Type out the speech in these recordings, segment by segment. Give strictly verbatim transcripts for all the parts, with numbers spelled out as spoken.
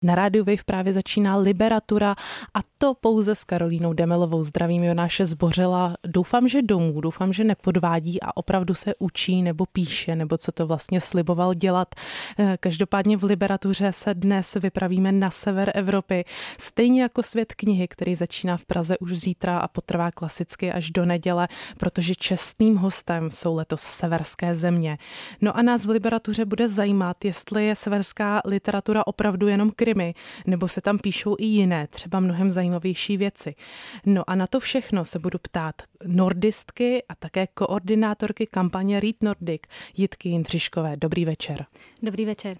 Na rádiu Wave právě začíná Liberatura a to pouze s Karolínou Demelovou. Zdravím Jonáše Zbořila. Doufám, že domů, doufám, že nepodvádí a opravdu se učí nebo píše, nebo co to vlastně sliboval dělat. Každopádně v Liberatuře se dnes vypravíme na sever Evropy, stejně jako Svět knihy, který začíná v Praze už zítra a potrvá klasicky až do neděle, protože čestným hostem jsou letos severské země. No a nás v Liberatuře bude zajímat, jestli je severská literatura opravdu jenom krimi, nebo se tam píšou i jiné, třeba mnohem zajímavější věci. No a na to všechno se budu ptát nordistky a také koordinátorky kampaně Read Nordic, Jitky Jindřiškové. Dobrý večer. Dobrý večer.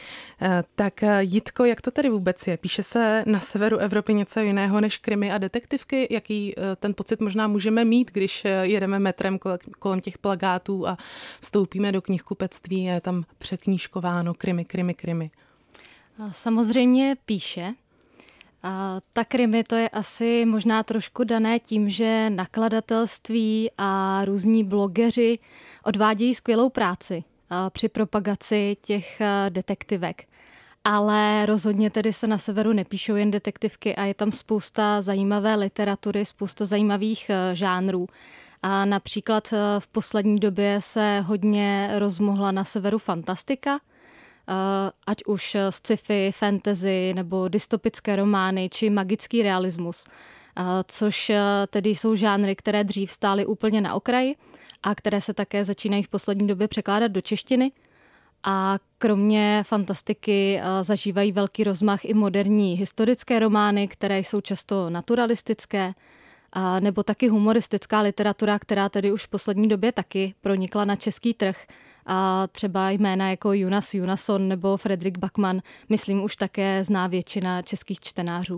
Tak Jitko, jak to tady vůbec je? Píše se na severu Evropy něco jiného než krimi a detektivky? Jaký ten pocit možná můžeme mít, když jedeme metrem kolem těch plakátů a vstoupíme do knihkupectví a je tam překnížkováno krimi, krimi, krimi? Samozřejmě píše. A ta krimi to je asi možná trošku dané tím, že nakladatelství a různí blogeři odvádějí skvělou práci při propagaci těch detektivek. Ale rozhodně tedy se na severu nepíšou jen detektivky a je tam spousta zajímavé literatury, spousta zajímavých žánrů. A například v poslední době se hodně rozmohla na severu fantastika, ať už sci-fi, fantasy nebo dystopické romány či magický realismus, což tedy jsou žánry, které dřív stály úplně na okraji a které se také začínají v poslední době překládat do češtiny. A kromě fantastiky zažívají velký rozmach i moderní historické romány, které jsou často naturalistické, a nebo taky humoristická literatura, která tedy už v poslední době taky pronikla na český trh. A třeba jména jako Jonas Jonasson nebo Fredrik Backman, myslím, už také zná většina českých čtenářů.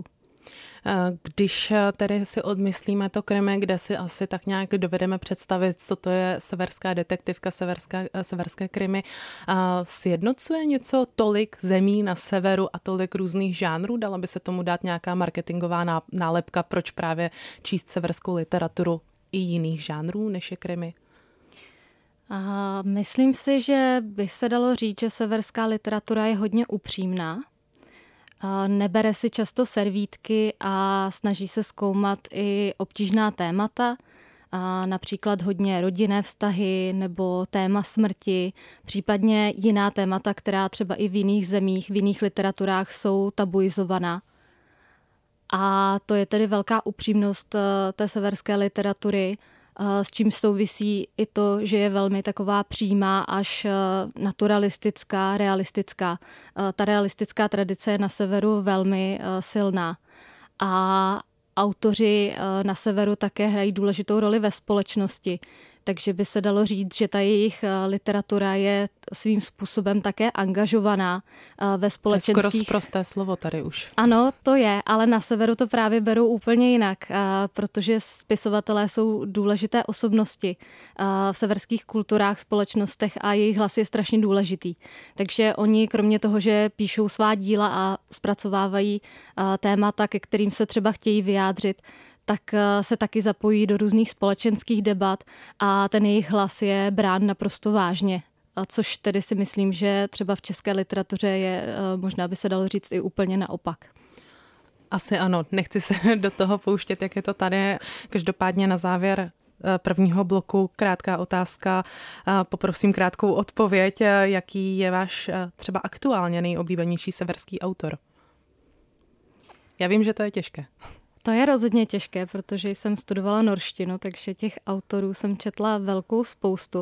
Když tedy si odmyslíme to krimi, kde si asi tak nějak dovedeme představit, co to je severská detektivka, severská, severské krimi, sjednocuje něco tolik zemí na severu a tolik různých žánrů? Dala by se tomu dát nějaká marketingová nálepka, proč právě číst severskou literaturu i jiných žánrů, než je krimi? A myslím si, že by se dalo říct, že severská literatura je hodně upřímná. Nebere si často servítky a snaží se zkoumat i obtížná témata, a například hodně rodinné vztahy nebo téma smrti, případně jiná témata, která třeba i v jiných zemích, v jiných literaturách jsou tabuizovaná. A to je tedy velká upřímnost té severské literatury, s čím souvisí i to, že je velmi taková přímá až naturalistická, realistická. Ta realistická tradice je na severu velmi silná. A autoři na severu také hrají důležitou roli ve společnosti. Takže by se dalo říct, že ta jejich literatura je svým způsobem také angažovaná ve společenských... To je skoro sprosté slovo tady už. Ano, to je, ale na severu to právě berou úplně jinak, protože spisovatelé jsou důležité osobnosti v severských kulturách, společnostech a jejich hlas je strašně důležitý. Takže oni kromě toho, že píšou svá díla a zpracovávají témata, ke kterým se třeba chtějí vyjádřit, tak se taky zapojí do různých společenských debat a ten jejich hlas je brán naprosto vážně. A což tedy si myslím, že třeba v české literatuře je, možná by se dalo říct, i úplně naopak. Asi ano, nechci se do toho pouštět, jak je to tady. Každopádně na závěr prvního bloku krátká otázka. Poprosím krátkou odpověď. Jaký je váš třeba aktuálně nejoblíbenější severský autor? Já vím, že to je těžké. To je rozhodně těžké, protože jsem studovala norštinu, takže těch autorů jsem četla velkou spoustu.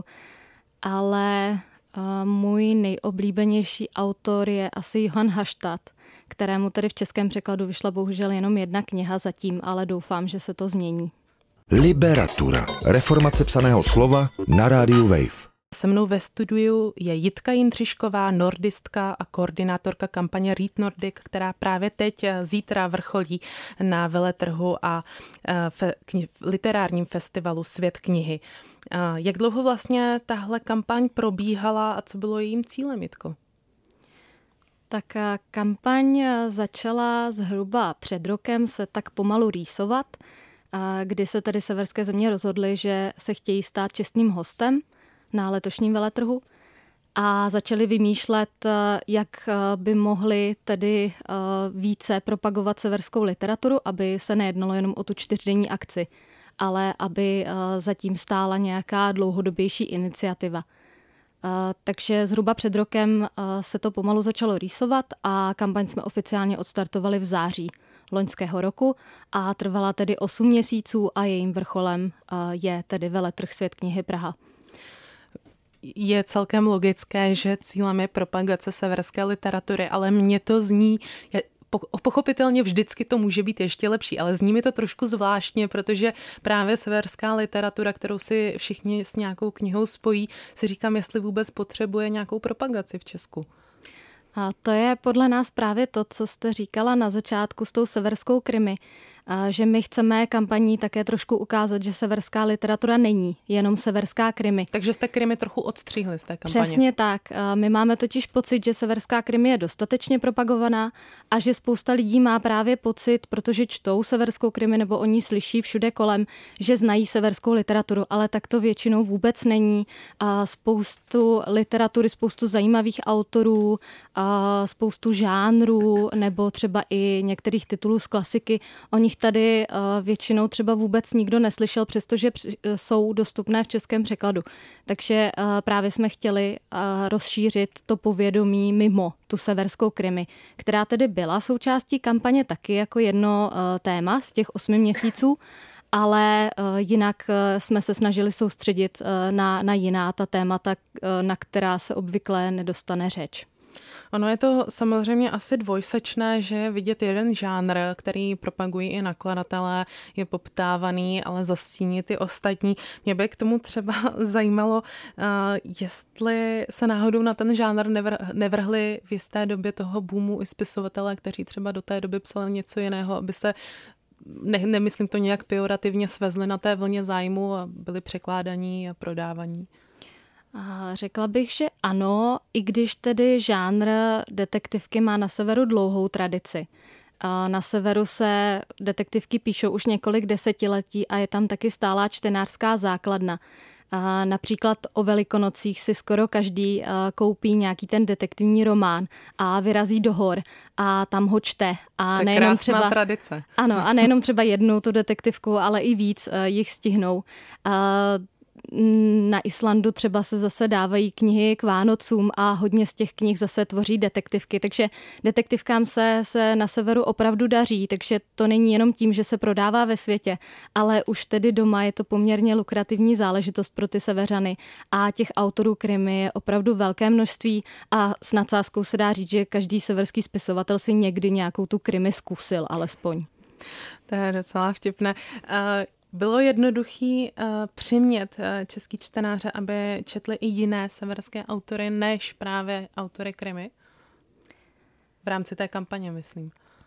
Ale uh, můj nejoblíbenější autor je asi Johann Haštat, kterému tedy v českém překladu vyšla bohužel jenom jedna kniha zatím, ale doufám, že se to změní. Liberatura. Reformace psaného slova na rádiu Wave. Se mnou ve studiu je Jitka Jindřišková, nordistka a koordinátorka kampaně Read Nordic, která právě teď zítra vrcholí na veletrhu a fe, kni, literárním festivalu Svět knihy. Jak dlouho vlastně tahle kampaň probíhala a co bylo jejím cílem, Jitko? Tak kampaň začala zhruba před rokem se tak pomalu rýsovat, kdy se tedy severské země rozhodly, že se chtějí stát čestným hostem na letošním veletrhu. a začali vymýšlet, jak by mohli tedy více propagovat severskou literaturu, aby se nejednalo jenom o tu čtyřdenní akci, ale aby zatím stála nějaká dlouhodobější iniciativa. Takže zhruba před rokem se to pomalu začalo rýsovat a kampaň jsme oficiálně odstartovali v září loňského roku a trvala tedy osm měsíců a jejím vrcholem je tedy veletrh Svět knihy Praha. Je celkem logické, že cílem je propagace severské literatury, ale mně to zní, pochopitelně vždycky to může být ještě lepší, ale zní mi to trošku zvláštně, protože právě severská literatura, kterou si všichni s nějakou knihou spojí, si říkám, jestli vůbec potřebuje nějakou propagaci v Česku. A to je podle nás právě to, co jste říkala na začátku s tou severskou krimi, že my chceme kampaní také trošku ukázat, že severská literatura není jenom severská krimi. Takže jste krimi trochu odstříhli z té kampaně. Přesně tak. My máme totiž pocit, že severská krimi je dostatečně propagovaná a že spousta lidí má právě pocit, protože čtou severskou krimi nebo o ní slyší všude kolem, že znají severskou literaturu, ale tak to většinou vůbec není. A spoustu literatury, spoustu zajímavých autorů, a spoustu žánrů nebo třeba i některých titulů z klasiky, o nich tady většinou třeba vůbec nikdo neslyšel, přestože jsou dostupné v českém překladu. Takže právě jsme chtěli rozšířit to povědomí mimo tu severskou krimi, která tedy byla součástí kampaně taky jako jedno téma z těch osmi měsíců, ale jinak jsme se snažili soustředit na, na jiná ta témata, na která se obvykle nedostane řeč. Ono je to samozřejmě asi dvojsečné, že je vidět jeden žánr, který propagují i nakladatelé, je poptávaný, ale zastíní ty ostatní. Mě by k tomu třeba zajímalo, jestli se náhodou na ten žánr nevrhli v jisté době toho boomu i spisovatelé, kteří třeba do té doby psali něco jiného, aby se Ne, nemyslím to nějak pejorativně, svezli na té vlně zájmu a byli překládaní a prodávaní. A řekla bych, že ano, i když tedy žánr detektivky má na severu dlouhou tradici. A na severu se detektivky píšou už několik desetiletí a je tam taky stálá čtenářská základna. A například o Velikonocích si skoro každý koupí nějaký ten detektivní román a vyrazí do hor a tam ho čte. A to je nejenom krásná třeba, tradice. Ano, a nejenom třeba jednu tu detektivku, ale i víc jich stihnou. A na Islandu třeba se zase dávají knihy k Vánocům a hodně z těch knih zase tvoří detektivky, takže detektivkám se, se na severu opravdu daří, takže to není jenom tím, že se prodává ve světě, ale už tedy doma je to poměrně lukrativní záležitost pro ty severany a těch autorů krimi je opravdu velké množství a s nadsázkou se dá říct, že každý severský spisovatel si někdy nějakou tu krimi zkusil alespoň. To je docela vtipné. Bylo jednoduchý uh, přimět uh, český čtenáře, aby četli i jiné severské autory, než právě autory krimi? V rámci té kampaně, myslím.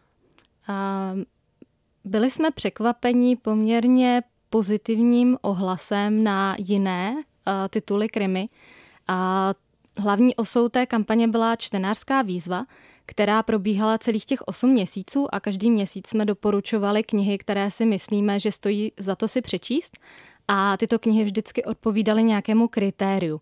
Uh, byli jsme překvapeni poměrně pozitivním ohlasem na jiné uh, tituly krimi. A hlavní osou té kampaně byla čtenářská výzva, která probíhala celých těch osm měsíců a každý měsíc jsme doporučovali knihy, které si myslíme, že stojí za to si přečíst a tyto knihy vždycky odpovídaly nějakému kritériu.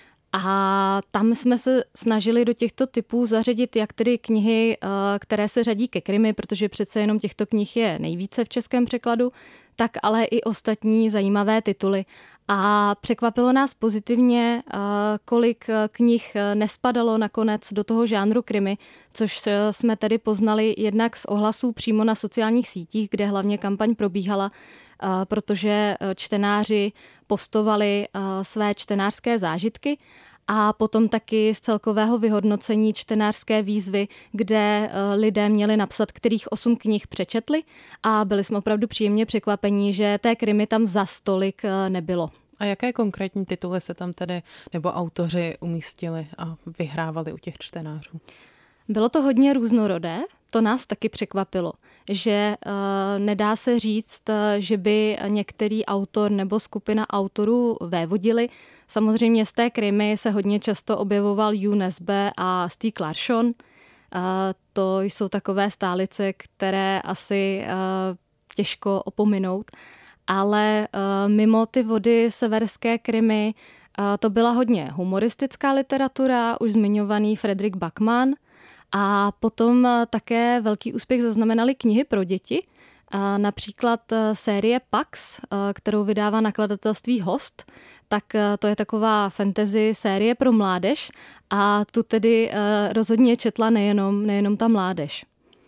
A tam jsme se snažili do těchto typů zařadit jak tedy knihy, které se řadí ke krimi, protože přece jenom těchto knih je nejvíce v českém překladu, tak ale i ostatní zajímavé tituly. A překvapilo nás pozitivně, kolik knih nespadalo nakonec do toho žánru krimi, což jsme tedy poznali jednak z ohlasů přímo na sociálních sítích, kde hlavně kampaň probíhala, protože čtenáři postovali své čtenářské zážitky a potom taky z celkového vyhodnocení čtenářské výzvy, kde lidé měli napsat, kterých osm knih přečetli a byli jsme opravdu příjemně překvapení, že té krimi tam za stolik nebylo. A jaké konkrétní tituly se tam tedy nebo autoři umístili a vyhrávali u těch čtenářů? Bylo to hodně různorodé, to nás taky překvapilo, že uh, nedá se říct, že by některý autor nebo skupina autorů vévodili. Samozřejmě z té krimi se hodně často objevoval Hugh Nesby a Stieg Larsson. Uh, to jsou takové stálice, které asi uh, těžko opominout. Ale uh, mimo ty vody severské krimi To byla hodně humoristická literatura, už zmiňovaný Fredrik Backman, a potom také velký úspěch zaznamenaly knihy pro děti, například série Pax, kterou vydává nakladatelství Host, tak to je taková fantasy série pro mládež a tu tedy rozhodně četla nejenom, nejenom ta mládež.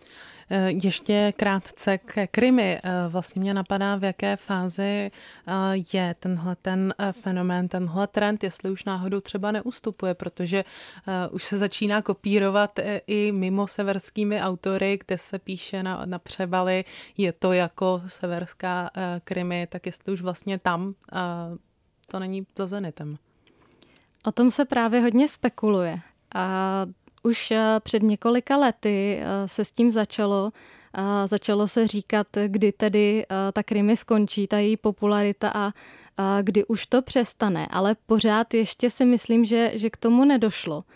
Ještě krátce k Krymy. Vlastně mě napadá, v jaké fázi je tenhle ten fenomén, tenhle trend, jestli už náhodou třeba neustupuje, protože už se začíná kopírovat i mimo severskými autory, kde se píše na, na přebaly, je to jako severská Krymy, tak jestli už vlastně tam to není za zenitem. O tom se právě hodně spekuluje. A už před několika lety se s tím začalo. Začalo se říkat, kdy tedy ta Krymy skončí, ta její popularita a kdy už to přestane. Ale pořád ještě si myslím, že, že k tomu nedošlo.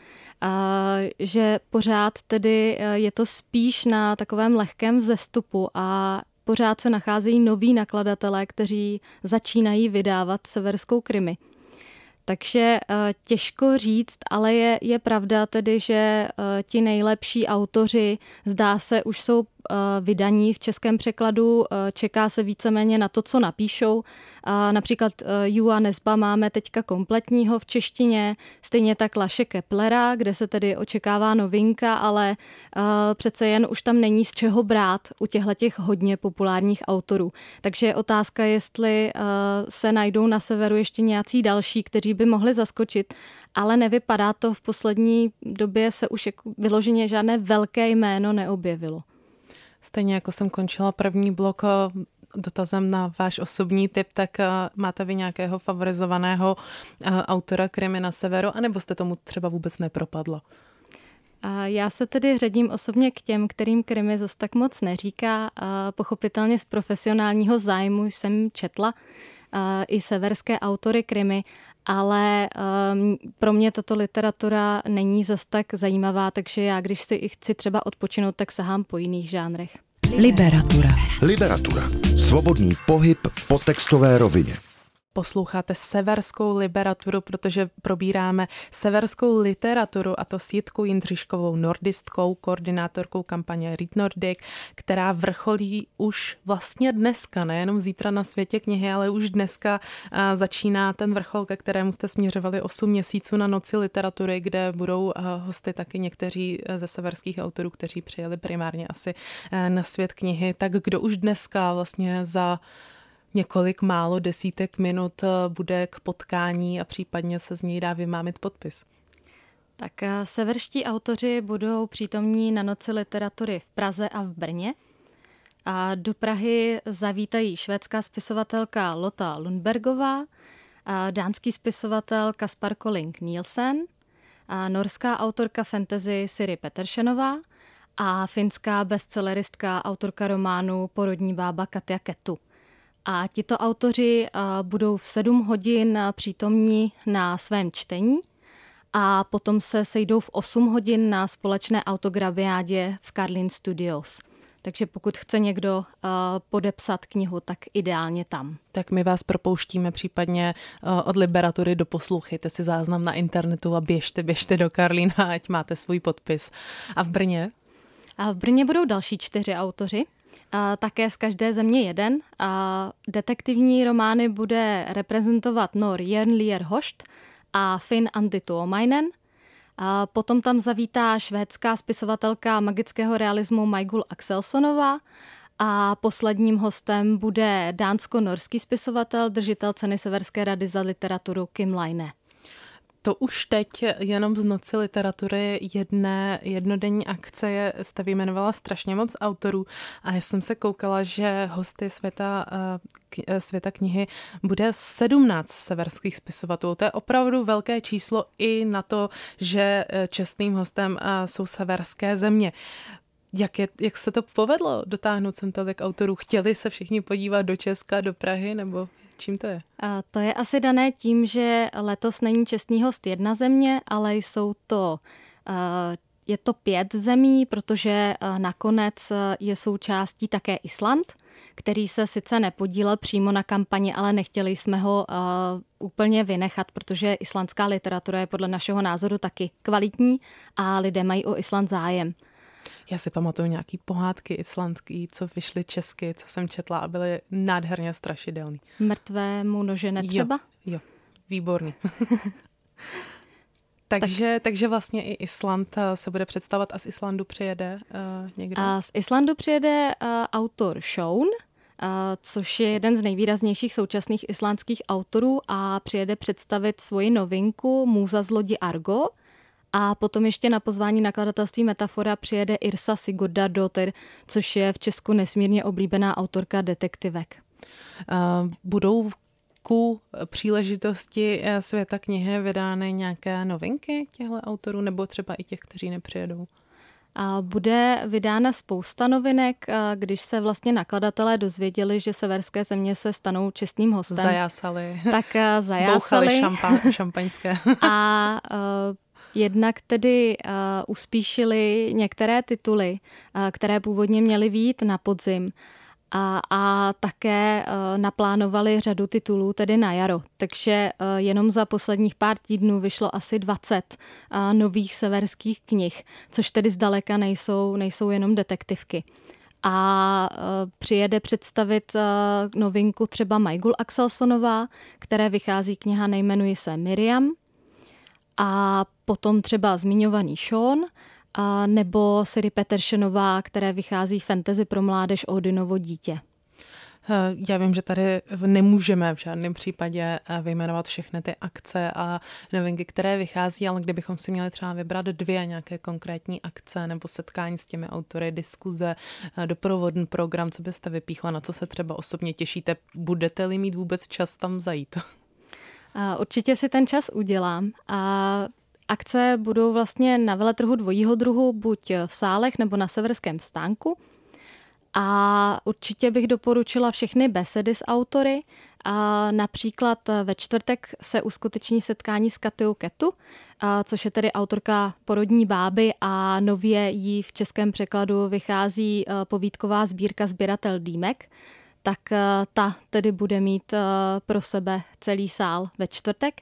Že pořád tedy je to spíš na takovém lehkém vzestupu a pořád se nacházejí noví nakladatelé, kteří začínají vydávat severskou Krymy. Takže těžko říct, ale je, je pravda tedy, že ti nejlepší autoři, zdá se, už jsou vydaní v českém překladu, čeká se víceméně na to, co napíšou. Například Jua Nesba máme teďka kompletního v češtině, stejně tak Laše Keplera, kde se tedy očekává novinka, ale přece jen už tam není z čeho brát u těchto hodně populárních autorů. Takže je otázka, jestli se najdou na severu ještě nějací další, kteří by mohli zaskočit, ale nevypadá to, v poslední době se už jako vyloženě žádné velké jméno neobjevilo. Stejně jako jsem končila první blok dotazem na váš osobní tip, tak máte vy nějakého favorizovaného autora Krymy na severu, anebo jste tomu třeba vůbec nepropadla? Já se tedy řadím osobně k těm, kterým Krymy zas tak moc neříká. Pochopitelně z profesionálního zájmu jsem četla i severské autory Krymy, ale um, pro mě tato literatura není zas tak zajímavá, takže já, když si i chci třeba odpočinout, tak sahám po jiných žánrech. Liberatura. Liberatura. Svobodný pohyb po textové rovině. Posloucháte severskou literaturu, protože probíráme severskou literaturu, a to s Jitkou Jindřiškovou, nordistkou, koordinátorkou kampaně Read Nordic, která vrcholí už vlastně dneska, nejenom zítra na Světě knihy, ale už dneska začíná ten vrchol, ke kterému jste směřovali osm měsíců na Noci literatury, kde budou hosty taky někteří ze severských autorů, kteří přijeli primárně asi na Svět knihy. Tak kdo už dneska vlastně za několik málo desítek minut bude k potkání a případně se z něj dá vymámit podpis? Tak severští autoři budou přítomní na Noci literatury v Praze a v Brně. A do Prahy zavítají švédská spisovatelka Lotta Lundbergová, a dánský spisovatel Kaspar Colling Nielsen, a norská autorka fantasy Siri Pettersenová a finská bestselleristka, autorka románu Porodní bába Katja Ketu. A tito autoři budou v sedm hodin přítomní na svém čtení a potom se sejdou v osm hodin na společné autografiádě v Karlin Studios. Takže pokud chce někdo podepsat knihu, tak ideálně tam. Tak my vás propouštíme případně od Liberatury, doposlouchejte si záznam na internetu a běžte, běžte do Karlína, ať máte svůj podpis. A v Brně? A v Brně budou další čtyři autoři. A také z každé země jeden. A detektivní romány bude reprezentovat Nor Jernlier Host a Finn Antti Tuomainen. A potom tam zavítá švédská spisovatelka magického realismu Majgul Axelssonová a posledním hostem bude dánsko-norský spisovatel, držitel ceny Severské rady za literaturu Kim Leine. To už teď jenom z Noci literatury jedné jednodenní akce je, jste vyjmenovala strašně moc autorů a já jsem se koukala, že hosty světa, světa knihy bude sedmnáct severských spisovatelů. To je opravdu velké číslo i na to, že čestným hostem jsou severské země. Jak, je, jak se to povedlo dotáhnout sem tolik autorů? Chtěli se všichni podívat do Česka, do Prahy, nebo čím to je? A to je asi dané tím, že letos není čestný host jedna země, ale jsou to, je to pět zemí, protože nakonec je součástí také Island. který se sice nepodílel přímo na kampani, ale nechtěli jsme ho uh, úplně vynechat, protože islandská literatura je podle našeho názoru taky kvalitní a lidé mají o Island zájem. Já si pamatuju nějaký pohádky islandský, co vyšly česky, co jsem četla a byly nádherně strašidelný. Mrtvému nože netřeba? Jo, jo, výborný. takže, tak. takže vlastně i Island se bude představovat a z Islandu přijede uh, někdo? A z Islandu přijede uh, autor Sjón, uh, což je jeden z nejvýraznějších současných islandských autorů a přijede představit svoji novinku Můza z lodi Argo. A potom ještě na pozvání nakladatelství Metafora přijede Irsa Sigurdardóttir, což je v Česku nesmírně oblíbená autorka detektivek. Uh, budou ku příležitosti Světa knihy vydány nějaké novinky těchto autorů nebo třeba i těch, kteří nepřijedou? A bude vydána spousta novinek, když se vlastně nakladatelé dozvěděli, že severské země se stanou čestným hostem. Zajásali. Tak zajásali. Bouchali šampa, šampaňské. A uh, jednak tedy uh, uspíšili některé tituly, uh, které původně měly vyjít na podzim. A, a také uh, naplánovali řadu titulů tedy na jaro. Takže uh, jenom za posledních pár týdnů vyšlo asi dvacet uh, nových severských knih, což tedy zdaleka nejsou, nejsou jenom detektivky. A uh, přijede představit uh, novinku třeba Majgul Axelssonová, které vychází kniha Nejmenuji se Miriam. A potom třeba zmiňovaný Sjón, a nebo Siri Petersenová, které vychází fantasy pro mládež Odinovo dítě. Já vím, že tady nemůžeme v žádném případě vyjmenovat všechny ty akce a novinky, které vychází, ale kdybychom si měli třeba vybrat dvě nějaké konkrétní akce nebo setkání s těmi autory, diskuze, doprovodný program, co byste vypíchla, na co se třeba osobně těšíte, budete-li mít vůbec čas tam zajít? Určitě si ten čas udělám a akce budou vlastně na veletrhu dvojího druhu, buď v sálech nebo na severském stánku. A určitě bych doporučila všechny besedy s autory. A například ve čtvrtek se uskuteční setkání s Katyou Ketu, a což je tedy autorka Porodní báby a nově jí v českém překladu vychází povídková sbírka Sběratel dýmek. Tak ta tedy bude mít pro sebe celý sál ve čtvrtek.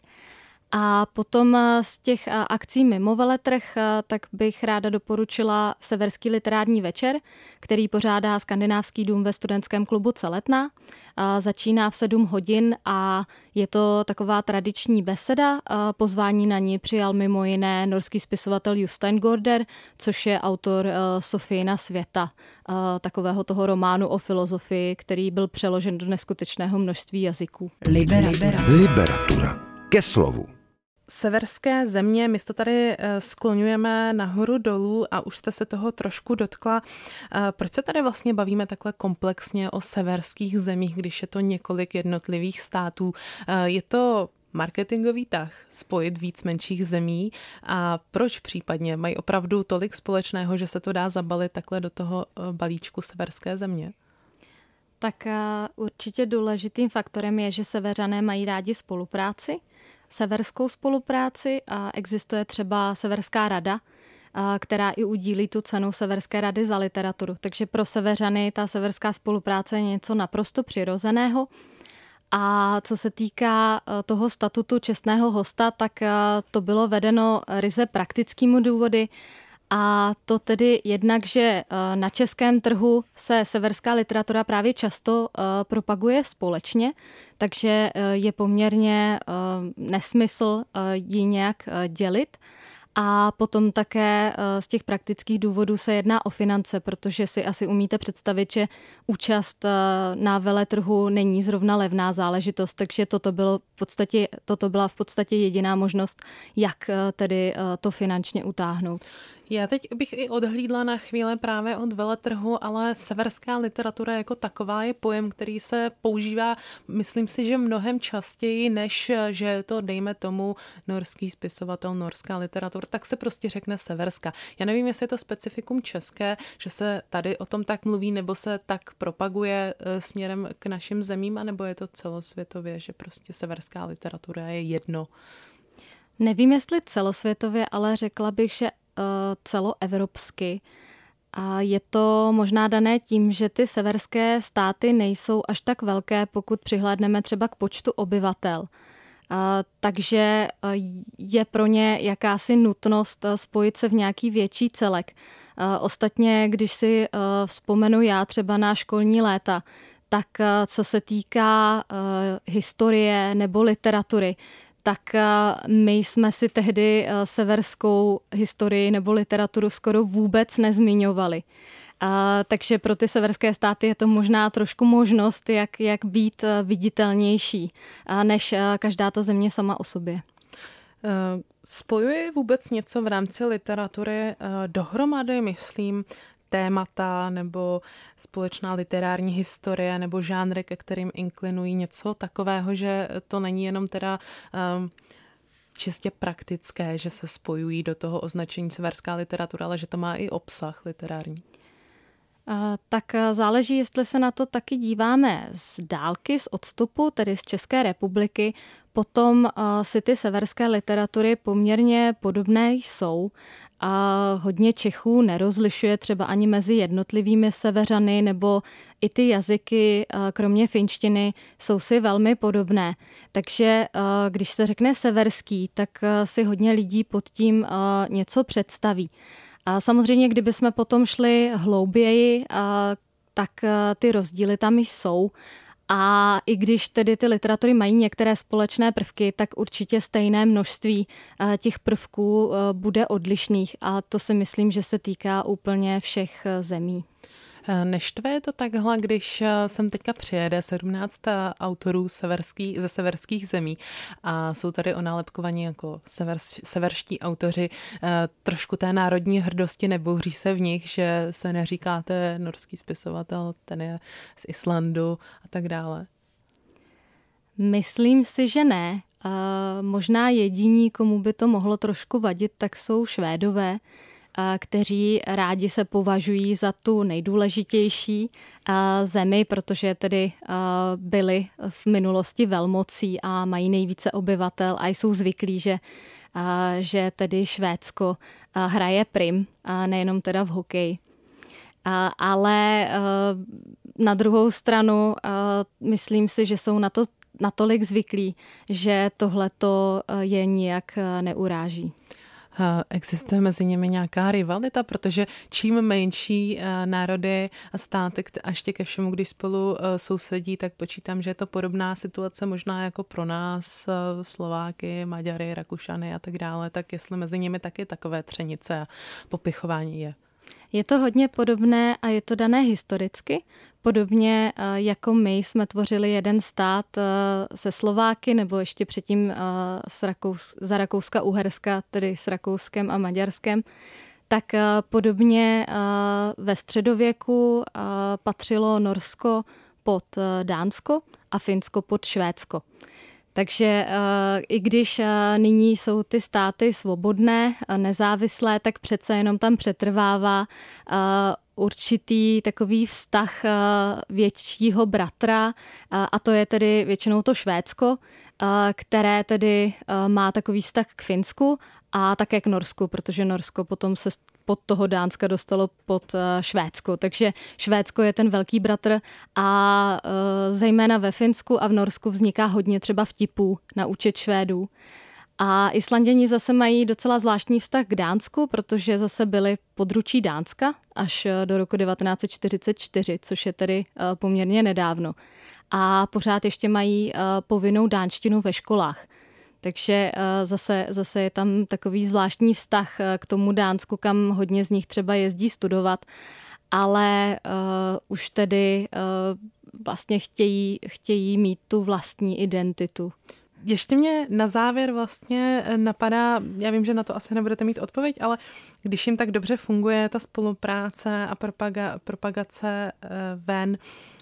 A potom z těch akcí mimo veletrh, tak bych ráda doporučila Severský literární večer, který pořádá Skandinávský dům ve studentském klubu Celetna. Začíná v sedm hodin a je to taková tradiční beseda. Pozvání na ní přijal mimo jiné norský spisovatel Jostein Gaarder, což je autor Sofína světa, takového toho románu o filozofii, který byl přeložen do neskutečného množství jazyků. Liberatura. Liberatura. Ke slovu. Severské země, my to tady skloňujeme nahoru dolů a už jste se toho trošku dotkla. Proč se tady vlastně bavíme takhle komplexně o severských zemích, když je to několik jednotlivých států? Je to marketingový tah spojit víc menších zemí a proč případně mají opravdu tolik společného, že se to dá zabalit takhle do toho balíčku severské země? Tak určitě důležitým faktorem je, že Severané mají rádi spolupráci, severskou spolupráci a existuje třeba Severská rada, která i udílí tu cenu Severské rady za literaturu. Takže pro Severany ta severská spolupráce je něco naprosto přirozeného. A co se týká toho statutu čestného hosta, tak to bylo vedeno ryze praktickými důvody. A to tedy jednak, že na českém trhu se severská literatura právě často propaguje společně, takže je poměrně nesmysl ji nějak dělit. A potom také z těch praktických důvodů se jedná o finance, protože si asi umíte představit, že účast na veletrhu není zrovna levná záležitost, takže toto, bylo v podstatě, toto byla v podstatě jediná možnost, jak tedy to finančně utáhnout. Já teď bych i odhlídla na chvíli právě od veletrhu, ale severská literatura jako taková je pojem, který se používá, myslím si, že mnohem častěji, než že je to, dejme tomu, norský spisovatel, norská literatura, tak se prostě řekne severská. Já nevím, jestli je to specifikum české, že se tady o tom tak mluví, nebo se tak propaguje směrem k našim zemím, anebo je to celosvětově, že prostě severská literatura je jedno. Nevím, jestli celosvětově, ale řekla bych, že celoevropsky. A je to možná dané tím, že ty severské státy nejsou až tak velké, pokud přihlédneme třeba k počtu obyvatel. A, takže je pro ně jakási nutnost spojit se v nějaký větší celek. A, ostatně, když si a, vzpomenu já třeba na školní léta, tak a, co se týká a, historie nebo literatury, tak my jsme si tehdy severskou historii nebo literaturu skoro vůbec nezmiňovali. A, takže pro ty severské státy je to možná trošku možnost, jak, jak být viditelnější, a než každá ta země sama o sobě. Spojuje vůbec něco v rámci literatury dohromady, myslím, témata nebo společná literární historie nebo žánry, ke kterým inklinují, něco takového, že to není jenom teda um, čistě praktické, že se spojují do toho označení severská literatura, ale že to má i obsah literární. Tak záleží, jestli se na to taky díváme z dálky, z odstupu, tedy z České republiky. Potom si ty severské literatury poměrně podobné jsou. A hodně Čechů nerozlišuje třeba ani mezi jednotlivými severany, nebo i ty jazyky, kromě finštiny, jsou si velmi podobné. Takže když se řekne severský, tak si hodně lidí pod tím něco představí. A samozřejmě, kdybychom potom šli hlouběji, tak ty rozdíly tam jsou. A i když tedy ty literatury mají některé společné prvky, tak určitě stejné množství těch prvků bude odlišných. A to si myslím, že se týká úplně všech zemí. Neštve to takhle, když sem teďka přijede sedmnáct autorů severský, ze severských zemí a jsou tady onálepkovaní jako sever, severští autoři, trošku té národní hrdosti nebouří se v nich, že se neříkáte norský spisovatel, ten je z Islandu a tak dále? Myslím si, že ne. Možná jediní, komu by to mohlo trošku vadit, tak jsou Švédové, kteří rádi se považují za tu nejdůležitější zemi, protože tedy byli v minulosti velmocí a mají nejvíce obyvatel a jsou zvyklí, že, že tedy Švédsko hraje prim, nejenom teda v hokeji. Ale na druhou stranu myslím si, že jsou na to natolik zvyklí, že tohleto je nijak neuráží. Existuje mezi nimi nějaká rivalita, protože čím menší národy a státy a ještě ke všemu, když spolu sousedí, tak počítám, že je to podobná situace možná jako pro nás, Slováky, Maďary, Rakušany a tak dále, tak jestli mezi nimi taky takové třenice a popichování je. Je to hodně podobné a je to dané historicky. Podobně jako my jsme tvořili jeden stát se Slováky, nebo ještě předtím s Rakous, za Rakouska-Uherska, tedy s Rakouskem a Maďarskem, tak podobně ve středověku patřilo Norsko pod Dánsko a Finsko pod Švédsko. Takže i když nyní jsou ty státy svobodné, nezávislé, tak přece jenom tam přetrvává určitý takový vztah většího bratra, a to je tedy většinou to Švédsko, které tedy má takový vztah k Finsku a také k Norsku, protože Norsko potom se pod toho Dánska dostalo pod Švédsko. Takže Švédsko je ten velký bratr a zejména ve Finsku a v Norsku vzniká hodně třeba vtipů na účet Švédů. A Islanděni zase mají docela zvláštní vztah k Dánsku, protože zase byli područí Dánska až do roku devatenáct set čtyřicet čtyři, což je tedy poměrně nedávno. A pořád ještě mají povinnou dánštinu ve školách. Takže zase, zase je tam takový zvláštní vztah k tomu Dánsku, kam hodně z nich třeba jezdí studovat, ale uh, už tedy uh, vlastně chtějí, chtějí mít tu vlastní identitu. Ještě mě na závěr vlastně napadá, já vím, že na to asi nebudete mít odpověď, ale když jim tak dobře funguje ta spolupráce a propaga, propagace ven,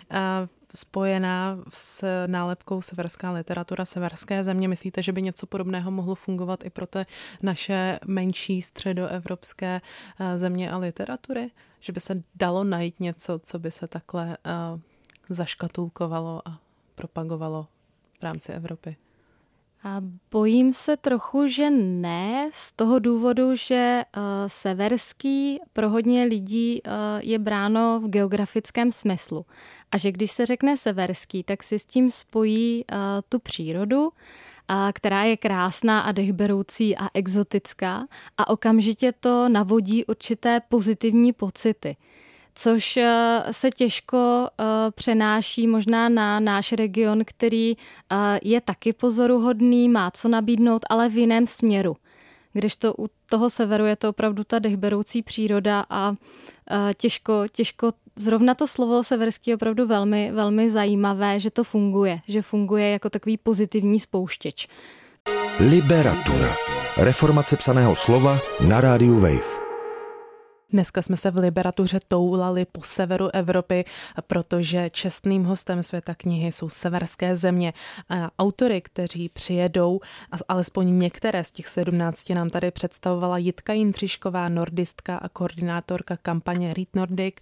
spojená s nálepkou severská literatura, severské země, myslíte, že by něco podobného mohlo fungovat i pro ty naše menší středoevropské země a literatury? Že by se dalo najít něco, co by se takhle zaškatulkovalo a propagovalo v rámci Evropy? A bojím se trochu, že ne, z toho důvodu, že uh, severský pro hodně lidí uh, je bráno v geografickém smyslu. A že když se řekne severský, tak si s tím spojí uh, tu přírodu, a která je krásná a dechberoucí a exotická a okamžitě to navodí určité pozitivní pocity, což se těžko přenáší možná na náš region, který je taky pozoruhodný, má co nabídnout, ale v jiném směru. Kdežto u toho severu je to opravdu ta dechberoucí příroda a těžko, těžko zrovna to slovo severský je opravdu velmi, velmi zajímavé, že to funguje, že funguje jako takový pozitivní spouštěč. Liberatura. Reformace psaného slova na rádiu Wave. Dneska jsme se v Liberatuře toulali po severu Evropy, protože čestným hostem světa knihy jsou severské země. Autory, kteří přijedou, alespoň některé z těch sedmnácti nám tady představovala Jitka Jindřišková, nordistka a koordinátorka kampaně Read Nordic.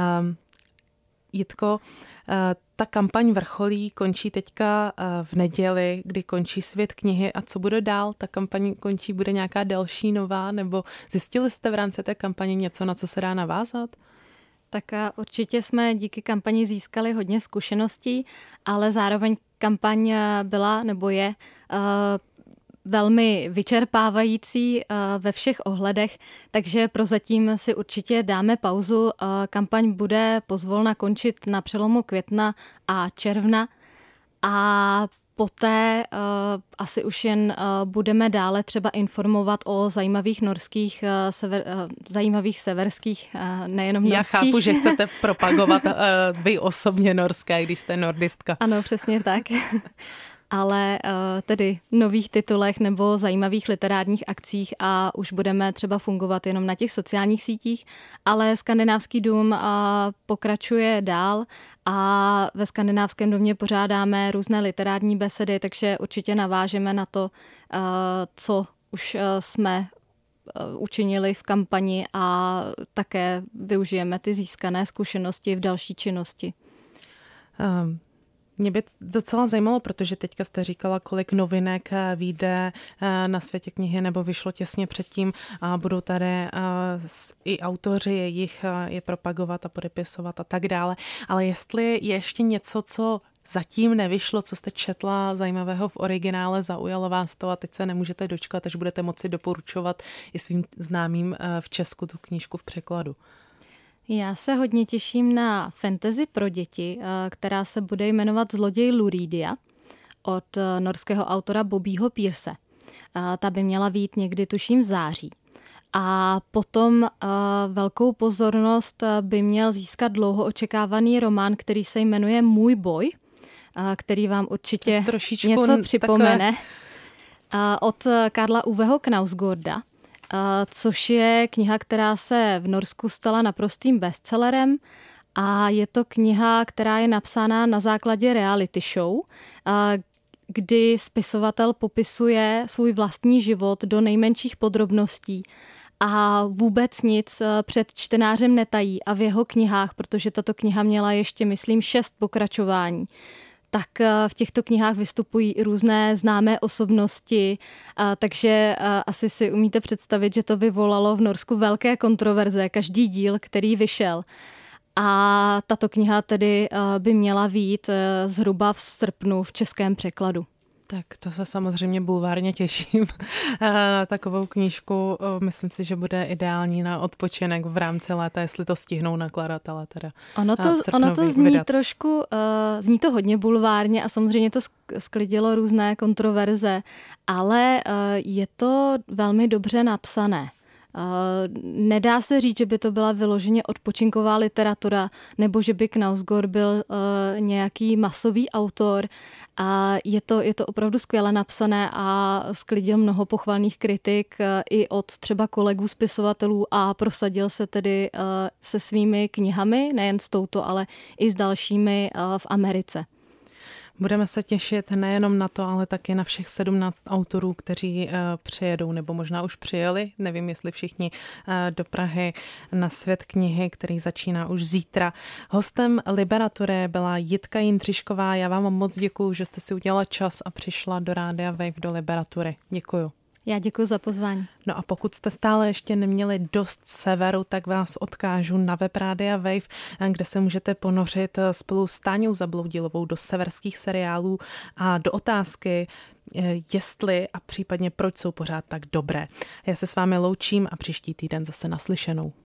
Jitko, ta kampaň vrcholí, končí teďka v neděli, kdy končí Svět knihy a co bude dál? Ta kampaň končí, bude nějaká další nová, nebo zjistili jste v rámci té kampaně něco, na co se dá navázat? Tak určitě jsme díky kampani získali hodně zkušeností, ale zároveň kampaň byla nebo je uh, velmi vyčerpávající ve všech ohledech, takže prozatím si určitě dáme pauzu. Kampaň bude pozvolna končit na přelomu května a června a poté uh, asi už jen uh, budeme dále třeba informovat o zajímavých norských, uh, sever, uh, zajímavých severských, uh, nejenom norských. Já chápu, že chcete propagovat uh, vy osobně norské, když jste nordistka. Ano, přesně tak. Ale uh, tedy nových titulech nebo zajímavých literárních akcích a už budeme třeba fungovat jenom na těch sociálních sítích, ale Skandinávský dům uh, pokračuje dál a ve Skandinávském domě pořádáme různé literární besedy, takže určitě navážeme na to, uh, co už uh, jsme uh, učinili v kampani a také využijeme ty získané zkušenosti v další činnosti. Um. Mě by docela zajímalo, protože teďka jste říkala, kolik novinek vyjde na Světě knihy nebo vyšlo těsně předtím a budou tady i autoři jejich je propagovat a podepisovat a tak dále. Ale jestli je ještě něco, co zatím nevyšlo, co jste četla zajímavého v originále, zaujalo vás to a teď se nemůžete dočkat, až budete moci doporučovat i svým známým v Česku tu knížku v překladu. Já se hodně těším na fantasy pro děti, která se bude jmenovat Zloděj Luridia od norského autora Bobbyho Pearse. Ta by měla vyjít někdy, tuším, v září. A potom velkou pozornost by měl získat dlouho očekávaný román, který se jmenuje Můj boj, který vám určitě trošičku něco připomene. Takové... Od Karla Uweho Knausgårda. Což je kniha, která se v Norsku stala naprostým bestsellerem a je to kniha, která je napsána na základě reality show, kdy spisovatel popisuje svůj vlastní život do nejmenších podrobností a vůbec nic před čtenářem netají a v jeho knihách, protože tato kniha měla ještě, myslím, šest pokračování, tak v těchto knihách vystupují i různé známé osobnosti, takže asi si umíte představit, že to vyvolalo v Norsku velké kontroverze, každý díl, který vyšel. A tato kniha tedy by měla vyjít zhruba v srpnu v českém překladu. Tak to se samozřejmě bulvárně těším na takovou knížku. Myslím si, že bude ideální na odpočinek v rámci léta, jestli to stihnou nakladatelé teda. Ono to, ono to zní vydat. trošku, uh, zní to hodně bulvárně a samozřejmě to sklidilo různé kontroverze, ale uh, je to velmi dobře napsané. Uh, nedá se říct, že by to byla vyloženě odpočinková literatura nebo že by Knausgård byl uh, nějaký masový autor. A je to, je to opravdu skvěle napsané a sklidil mnoho pochvalných kritik uh, i od třeba kolegů spisovatelů a prosadil se tedy uh, se svými knihami, nejen s touto, ale i s dalšími uh, v Americe. Budeme se těšit nejenom na to, ale taky na všech sedmnáct autorů, kteří uh, přijedou, nebo možná už přijeli, nevím, jestli všichni uh, do Prahy na Svět knihy, který začíná už zítra. Hostem Liberatury byla Jitka Jindřišková. Já vám moc děkuju, že jste si udělala čas a přišla do Rádia Wave do Liberatury. Děkuju. Já děkuji za pozvání. No a pokud jste stále ještě neměli dost severu, tak vás odkážu na web Rádia Wave, kde se můžete ponořit spolu s Táňou Zabloudilovou do severských seriálů a do otázky, jestli a případně proč jsou pořád tak dobré. Já se s vámi loučím a příští týden zase naslyšenou.